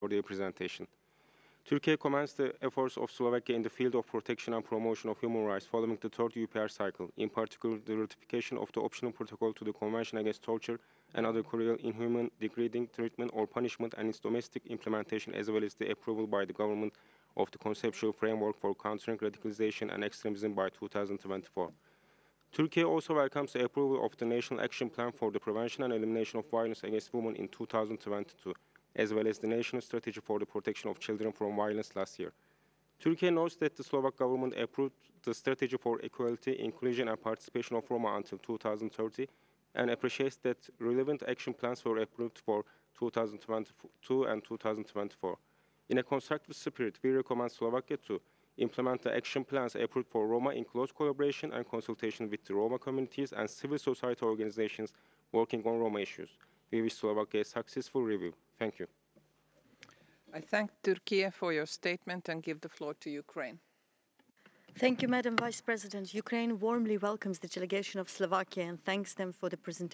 for their presentation. Turkey commends the efforts of Slovakia in the field of protection and promotion of human rights following the third UPR cycle, in particular the ratification of the optional protocol to the Convention Against Torture and Other Cruel, Inhuman, Degrading Treatment or Punishment and its domestic implementation, as well as the approval by the government of the conceptual framework for countering radicalization and extremism by 2024. Turkey also welcomes the approval of the National Action Plan for the Prevention and Elimination of Violence Against Women in 2022, as well as the National Strategy for the Protection of Children from Violence last year. Turkey notes that the Slovak government approved the Strategy for Equality, Inclusion and Participation of Roma until 2030 and appreciates that relevant action plans were approved for 2022 and 2024. In a constructive spirit, we recommend Slovakia to implement the action plans approved for Roma in close collaboration and consultation with the Roma communities and civil society organizations working on Roma issues. We wish Slovakia a successful review. Thank you. I thank Turkey for your statement and give the floor to Ukraine. Thank you, Madam Vice President. Ukraine warmly welcomes the delegation of Slovakia and thanks them for the presentation.